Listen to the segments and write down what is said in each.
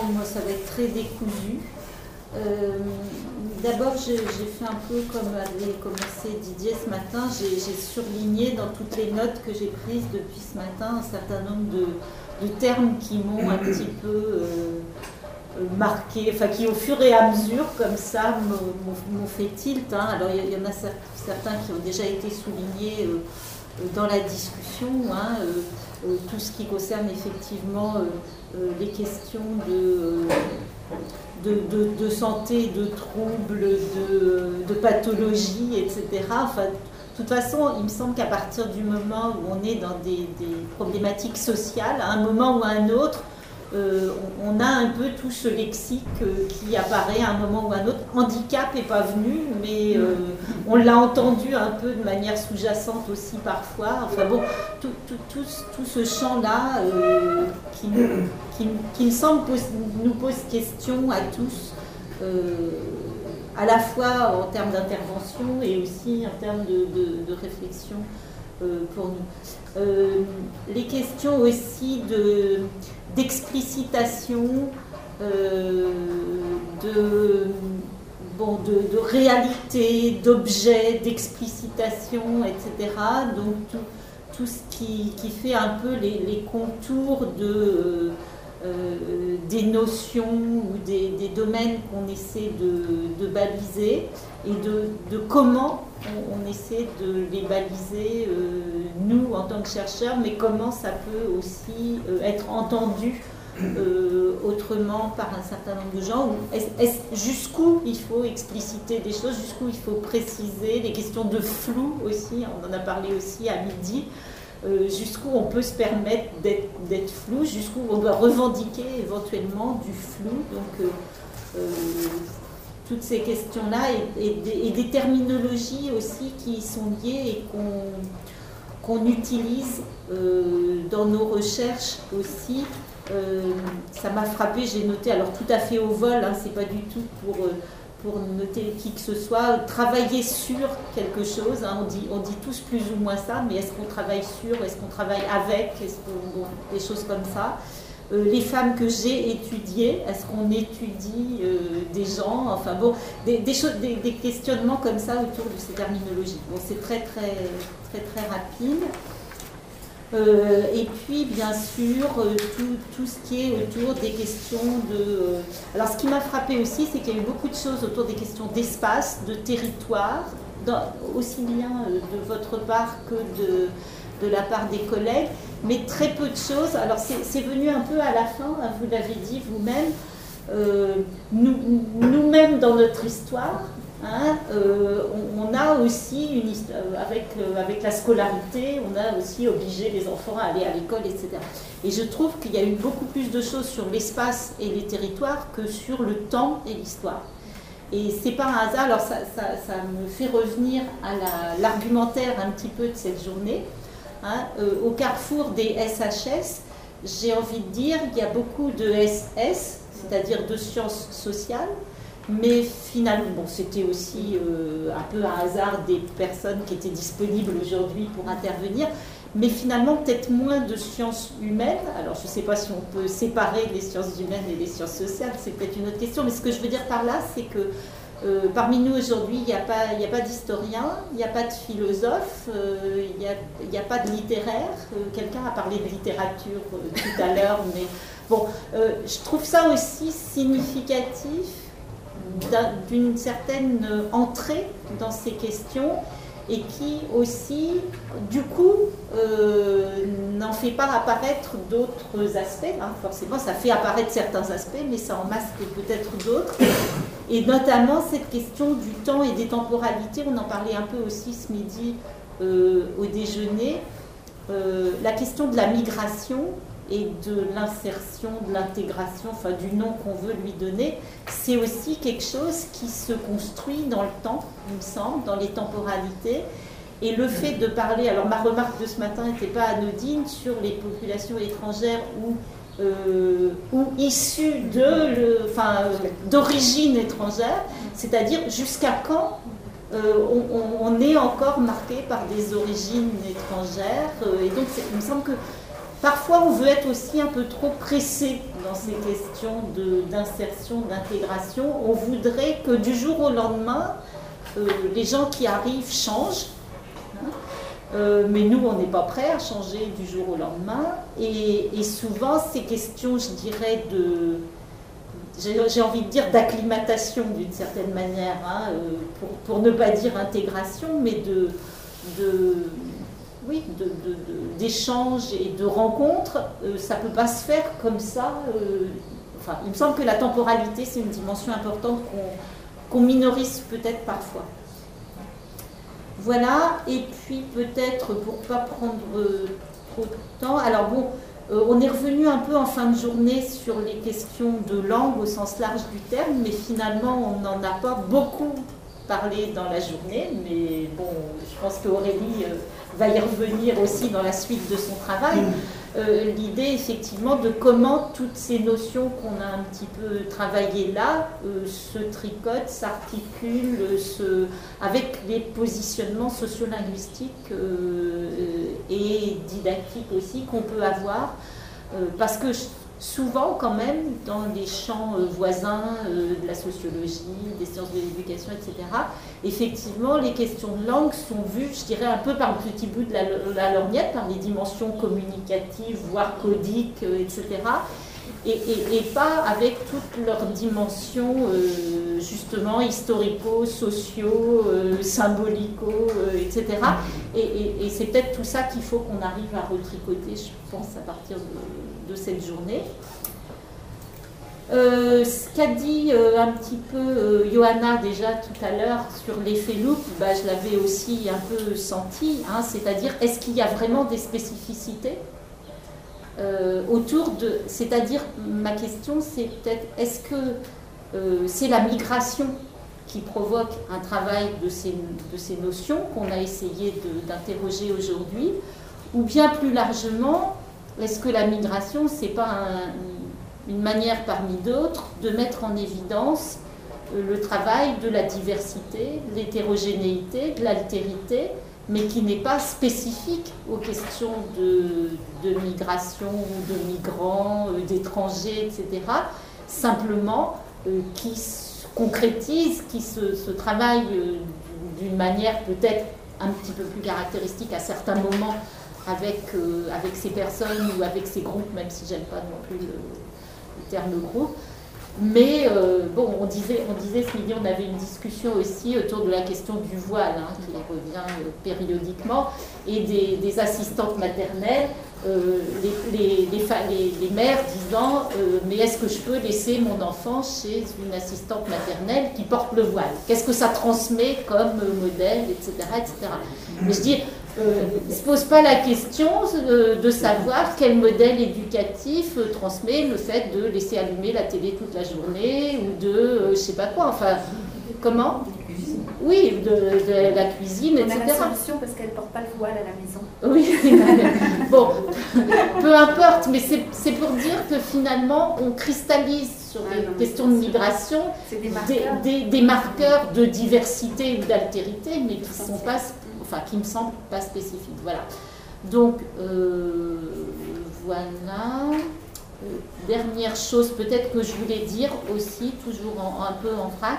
moi, ça va être très décousu. D'abord, j'ai fait un peu comme avait commencé Didier ce matin. J'ai surligné dans toutes les notes que j'ai prises depuis ce matin un certain nombre de termes qui m'ont un petit peu marqué, enfin qui au fur et à mesure, comme ça, m'ont fait tilt. Hein. Alors, il y en a certains qui ont déjà été soulignés dans la discussion. Hein, tout ce qui concerne effectivement les questions de santé, de troubles, de pathologies, etc. Enfin, de toute façon, il me semble qu'à partir du moment où on est dans des problématiques sociales, à un moment ou à un autre, on a un peu tout ce lexique qui apparaît à un moment ou à un autre. Handicap n'est pas venu, mais on l'a entendu un peu de manière sous-jacente aussi parfois. Enfin bon, tout ce champ-là qui me semble nous pose question à tous, à la fois en termes d'intervention et aussi en termes de réflexion pour nous. Les questions aussi d'explicitation, de réalité, d'objet, d'explicitation, etc. Donc tout ce qui fait un peu les contours des notions ou des domaines qu'on essaie de baliser et de comment on essaie de les baliser, nous en tant que chercheurs, mais comment ça peut aussi être entendu autrement par un certain nombre de gens. Jusqu'où il faut expliciter des choses, jusqu'où il faut préciser, les questions de flou aussi, on en a parlé aussi à midi. Jusqu'où on peut se permettre d'être flou, jusqu'où on doit revendiquer éventuellement du flou. Donc, toutes ces questions-là et des terminologies aussi qui y sont liées et qu'on utilise dans nos recherches aussi. Ça m'a frappé, j'ai noté, alors tout à fait au vol, hein, c'est pas du tout pour noter qui que ce soit, travailler sur quelque chose, hein, on dit tous plus ou moins ça, mais est-ce qu'on travaille sur, est-ce qu'on travaille avec, des choses comme ça. Les femmes que j'ai étudiées, est-ce qu'on étudie des gens, enfin bon, des questionnements comme ça autour de ces terminologies. Bon, c'est très rapide. Et puis, bien sûr, tout ce qui est autour des questions de... Alors, ce qui m'a frappé aussi, c'est qu'il y a eu beaucoup de choses autour des questions d'espace, de territoire, aussi bien de votre part que de la part des collègues, mais très peu de choses. Alors, c'est venu un peu à la fin, hein, vous l'avez dit vous-même, nous-mêmes dans notre histoire, hein, on a aussi une histoire, avec la scolarité, on a aussi obligé les enfants à aller à l'école, etc. Et je trouve qu'il y a eu beaucoup plus de choses sur l'espace et les territoires que sur le temps et l'histoire. Et c'est pas un hasard, alors ça me fait revenir à l'argumentaire un petit peu de cette journée. Hein, au carrefour des SHS, j'ai envie de dire qu'il y a beaucoup de SS, c'est-à-dire de sciences sociales, mais finalement, bon, c'était aussi un peu un hasard des personnes qui étaient disponibles aujourd'hui pour intervenir, mais finalement peut-être moins de sciences humaines. Alors je ne sais pas si on peut séparer les sciences humaines et les sciences sociales, c'est peut-être une autre question, mais ce que je veux dire par là, c'est que parmi nous aujourd'hui, il n'y a pas d'historien, il n'y a pas de philosophe, il n'y a pas de littéraire. Quelqu'un a parlé de littérature tout à l'heure, mais bon, je trouve ça aussi significatif d'une certaine entrée dans ces questions et qui aussi, du coup, n'en fait pas apparaître d'autres aspects. Hein. Forcément, ça fait apparaître certains aspects, mais ça en masque peut-être d'autres. Et notamment cette question du temps et des temporalités, on en parlait un peu aussi ce midi au déjeuner, la question de la migration et de l'insertion, de l'intégration, enfin du nom qu'on veut lui donner, c'est aussi quelque chose qui se construit dans le temps, il me semble, dans les temporalités. Et le fait de parler, alors ma remarque de ce matin n'était pas anodine sur les populations étrangères ou issues d'origine étrangère, c'est-à-dire jusqu'à quand on est encore marqué par des origines étrangères. Et donc il me semble que parfois, on veut être aussi un peu trop pressé dans ces questions d'insertion, d'intégration. On voudrait que du jour au lendemain, les gens qui arrivent changent. Mais nous, on n'est pas prêts à changer du jour au lendemain. Et souvent, ces questions, je dirais, j'ai envie de dire d'acclimatation d'une certaine manière, hein, pour ne pas dire intégration, mais d'échanges et de rencontres, ça ne peut pas se faire comme ça. Enfin, il me semble que la temporalité, c'est une dimension importante qu'on minorise peut-être parfois. Voilà, et puis peut-être pour ne pas prendre trop de temps, alors bon, on est revenu un peu en fin de journée sur les questions de langue au sens large du terme, mais finalement on n'en a pas beaucoup parlé dans la journée, mais bon, je pense qu'Aurélie va y revenir aussi dans la suite de son travail. L'idée effectivement de comment toutes ces notions qu'on a un petit peu travaillées là se tricotent, s'articulent avec les positionnements sociolinguistiques et didactiques aussi qu'on peut avoir, parce que souvent quand même dans les champs voisins de la sociologie, des sciences de l'éducation, etc., effectivement les questions de langue sont vues, je dirais, un peu par le petit bout de la lorgnette, par les dimensions communicatives, voire codiques, etc., et pas avec toutes leurs dimensions justement historico, socio, symbolico, etc. Et c'est peut-être tout ça qu'il faut qu'on arrive à retricoter, je pense, à partir de cette journée. Ce qu'a dit un petit peu Johanna déjà tout à l'heure sur l'effet loupe, je l'avais aussi un peu senti, hein, c'est-à-dire est-ce qu'il y a vraiment des spécificités autour de... C'est-à-dire, ma question c'est peut-être, est-ce que c'est la migration qui provoque un travail de ces notions qu'on a essayé d'interroger aujourd'hui, ou bien plus largement, est-ce que la migration, c'est pas une manière parmi d'autres de mettre en évidence le travail de la diversité, de l'hétérogénéité, de l'altérité, mais qui n'est pas spécifique aux questions de migration, de migrants, d'étrangers, etc. Simplement, qui se concrétise, qui se travaille d'une manière peut-être un petit peu plus caractéristique à certains moments avec ces personnes ou avec ces groupes, même si j'aime pas non plus le terme groupe. Mais bon, on disait ce midi, on avait une discussion aussi autour de la question du voile, hein, qui revient périodiquement, et des assistantes maternelles, les mères disant mais est-ce que je peux laisser mon enfant chez une assistante maternelle qui porte le voile? Qu'est-ce que ça transmet comme modèle, etc. etc. Mais je dis, ne se pose pas la question de savoir quel modèle éducatif transmet le fait de laisser allumer la télé toute la journée ou de je sais pas quoi, enfin, comment? Oui, de la cuisine, etc. On a la solution parce qu'elle ne porte pas le voile à la maison. Oui, bon, peu importe, mais c'est pour dire que finalement, on cristallise sur les questions de migration des marqueurs de diversité ou d'altérité, mais qui sont pas, enfin, qui me semblent pas spécifiques. Voilà. Donc, voilà. Dernière chose, peut-être que je voulais dire aussi, toujours un peu en vrac,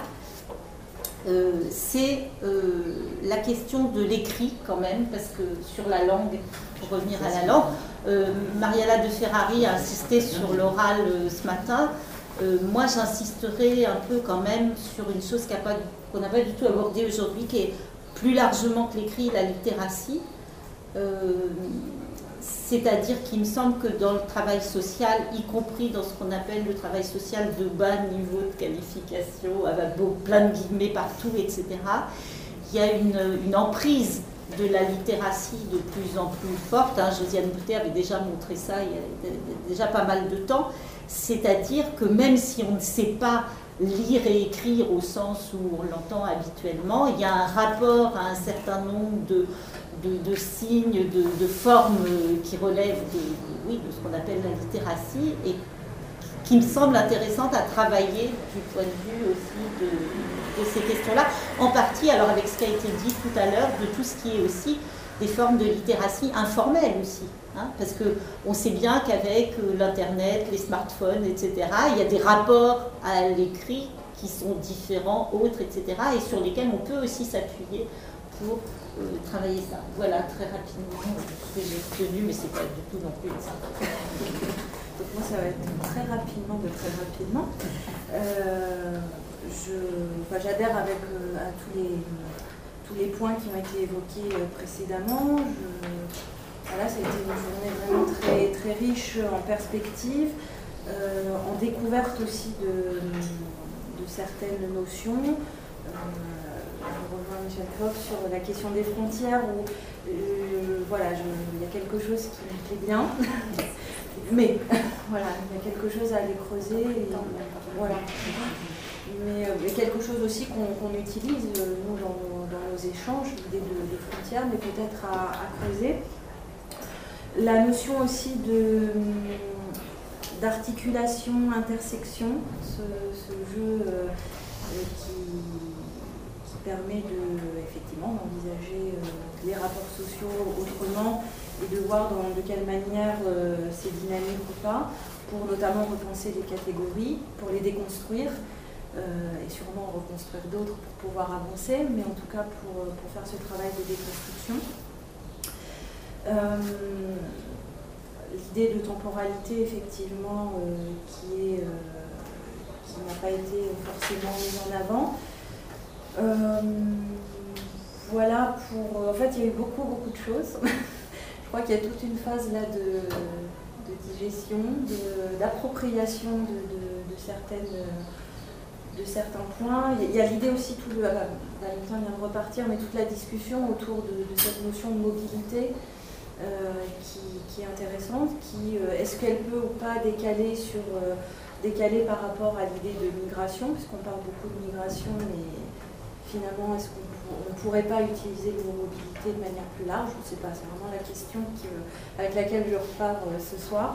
c'est la question de l'écrit quand même, parce que sur la langue, pour revenir à la langue, Mariella de Ferrari a insisté sur l'oral ce matin. Moi, j'insisterai un peu quand même sur une chose qu'on n'a pas du tout abordée aujourd'hui, qui est plus largement que l'écrit, la littératie. C'est-à-dire qu'il me semble que dans le travail social, y compris dans ce qu'on appelle le travail social de bas niveau de qualification, avec plein de guillemets partout, etc., il y a une emprise de la littératie de plus en plus forte. Hein. Josiane Boutet avait déjà montré ça il y a déjà pas mal de temps. C'est-à-dire que même si on ne sait pas lire et écrire au sens où on l'entend habituellement, il y a un rapport à un certain nombre de signes, de formes qui relèvent de ce qu'on appelle la littératie et qui me semble intéressante à travailler du point de vue aussi de ces questions-là, en partie alors avec ce qui a été dit tout à l'heure, de tout ce qui est aussi des formes de littératie informelle aussi. Hein, parce qu'on sait bien qu'avec l'Internet, les smartphones, etc., il y a des rapports à l'écrit qui sont différents, autres, etc., et sur lesquels on peut aussi s'appuyer pour travailler ça. Voilà, très rapidement, ce que j'ai retenu, mais c'est pas du tout non plus ça. Donc moi, ça va être très rapidement de très rapidement. J'adhère avec à tous les points qui ont été évoqués précédemment. Voilà, ça a été une journée vraiment très, très riche en perspectives, en découverte aussi de certaines notions. Je rejoins Michel Fox sur la question des frontières où voilà, il y a quelque chose qui me plaît bien, mais voilà, il y a quelque chose à aller creuser. Et, voilà. Mais quelque chose aussi qu'on utilise, nous, dans nos échanges, l'idée de frontières, mais peut-être à creuser. La notion aussi d'articulation, intersection, ce jeu qui permet effectivement d'envisager les rapports sociaux autrement et de voir de quelle manière c'est dynamique ou pas, pour notamment repenser les catégories, pour les déconstruire, et sûrement reconstruire d'autres pour pouvoir avancer, mais en tout cas pour faire ce travail de déconstruction. L'idée de temporalité, effectivement, qui n'a pas été forcément mise en avant. Voilà, en fait, il y a eu beaucoup de choses. Je crois qu'il y a toute une phase là de digestion, d'appropriation de certains points. Il y a l'idée aussi, Valentin vient de repartir, mais toute la discussion autour de cette notion de mobilité qui est intéressante, est-ce qu'elle peut ou pas décaler par rapport à l'idée de migration, puisqu'on parle beaucoup de migration, mais finalement, est-ce qu'on ne pourrait pas utiliser le mot mobilité de manière plus large? Je ne sais pas, c'est vraiment la question avec laquelle je repars ce soir.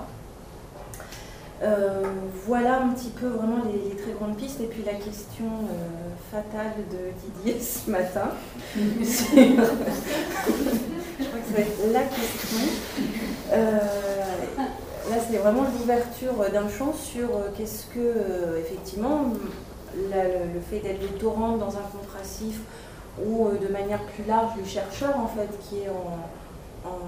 Voilà un petit peu vraiment les très grandes pistes, et puis la question fatale de Didier ce matin. Je crois que ça va être la question. Là, c'est vraiment l'ouverture d'un champ sur qu'est-ce que, effectivement, le fait d'être doctorante dans un contrastif ou de manière plus large, le chercheur, en fait, qui est en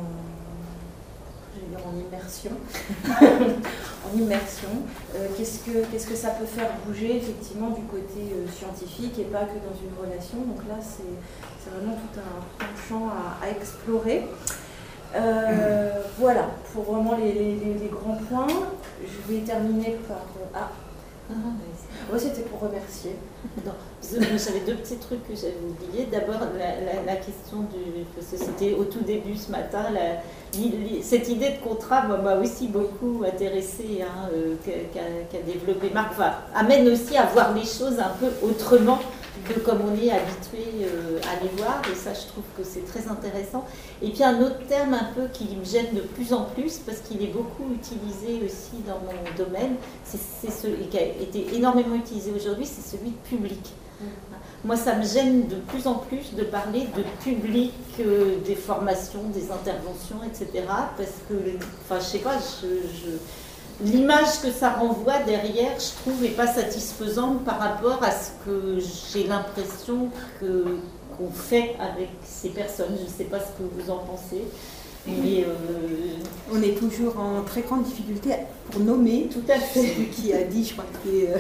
immersion. En immersion. Qu'est-ce que ça peut faire bouger, effectivement, du côté scientifique et pas que dans une relation. Donc là, c'est vraiment tout un champ à explorer. Voilà, pour vraiment les grands points. Je vais terminer par... Ouais, c'était pour remercier. J'avais deux petits trucs que j'avais oubliés. D'abord, la question parce que c'était au tout début ce matin, cette idée de contrat m'a aussi beaucoup intéressée, hein, qu'a développé Marc. Enfin, amène aussi à voir les choses un peu autrement que comme on est habitué à les voir, et ça je trouve que c'est très intéressant. Et puis un autre terme un peu qui me gêne de plus en plus, parce qu'il est beaucoup utilisé aussi dans mon domaine, c'est celui qui a été énormément utilisé aujourd'hui, c'est celui de public. Moi ça me gêne de plus en plus de parler de public, des formations, des interventions, etc. Parce que, enfin je sais pas, l'image que ça renvoie derrière, je trouve, n'est pas satisfaisante par rapport à ce que j'ai l'impression qu'on fait avec ces personnes. Je ne sais pas ce que vous en pensez. Mais on est toujours en très grande difficulté pour nommer. Tout à fait. Celui qui a dit, je crois que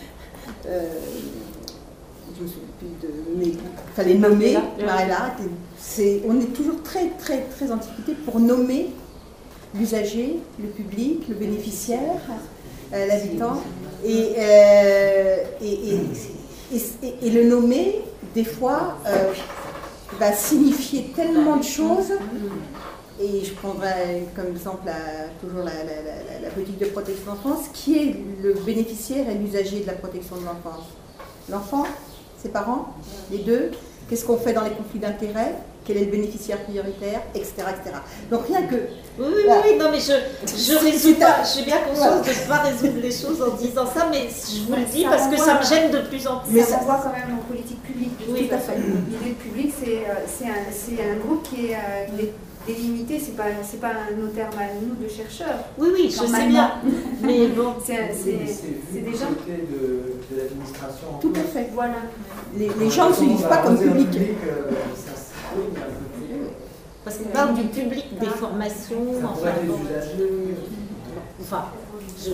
je me souviens plus mais il fallait nommer. Voilà, on est toujours très en difficulté pour nommer l'usager, le public, le bénéficiaire, l'habitant, et le nommer, des fois, va signifier tellement de choses. Et je prendrai comme exemple toujours la politique de protection de l'enfance, qui est le bénéficiaire et l'usager de la protection de l'enfance. L'enfant, ses parents, les deux, qu'est-ce qu'on fait dans les conflits d'intérêts? quel est le bénéficiaire prioritaire, etc. etc. Donc rien que... Oui, non mais je résous pas, j'ai bien conscience de ne pas résoudre les choses en disant ça, mais je vous le dis parce que ça me gêne de plus en plus. Mais ça voit quand même en politique publique. Oui, tout à fait. L'idée de public, c'est un groupe qui est délimité, c'est pas nos termes à nous de chercheurs. Oui, je sais bien. Mais bon, c'est des gens de l'administration. Tout à fait. Voilà. Les gens ne se disent pas comme public. Parce qu'on parle du public des formations, enfin, bon, enfin, je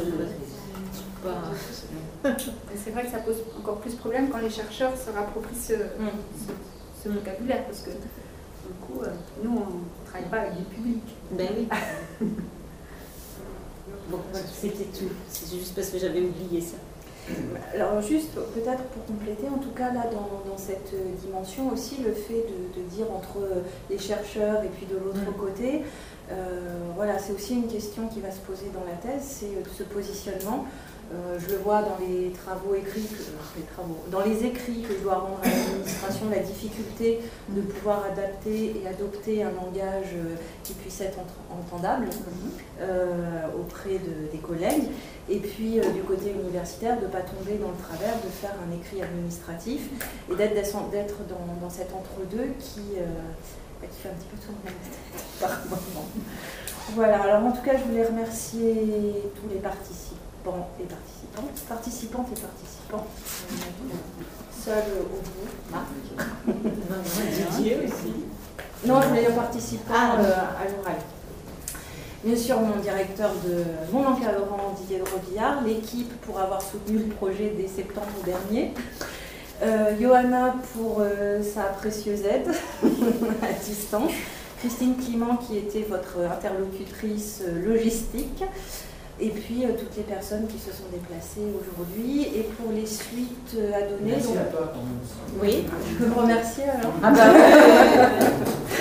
pas. C'est vrai que ça pose encore plus de problème quand les chercheurs se rapproprient ce vocabulaire, parce que du coup, nous, on ne travaille pas avec des publics. Ben oui. Bon, c'était tout. C'est juste parce que j'avais oublié ça. Alors juste, peut-être pour compléter, en tout cas là dans cette dimension aussi, le fait de dire entre les chercheurs et puis de l'autre côté, voilà, c'est aussi une question qui va se poser dans la thèse, c'est ce positionnement. Je le vois dans les travaux écrits, dans les écrits que je dois rendre à l'administration, la difficulté de pouvoir adapter et adopter un langage qui puisse être entendable auprès des collègues. Et puis du côté universitaire, de ne pas tomber dans le travers de faire un écrit administratif et d'être dans cet entre-deux qui fait un petit peu tourner la tête par moment. Voilà, alors en tout cas, je voulais remercier tous les participantes et participants, seul au bout, Marc. Didier aussi. Non, je voulais les participants à l'oral. Bien sûr, mon encadrant Didier de Robillard, l'équipe pour avoir soutenu le projet dès septembre dernier, Johanna pour sa précieuse aide à distance, Christine Clément qui était votre interlocutrice logistique, et puis toutes les personnes qui se sont déplacées aujourd'hui. Et pour les suites à donner... Merci à toi quand même. Oui, je peux me remercier alors. Ah bah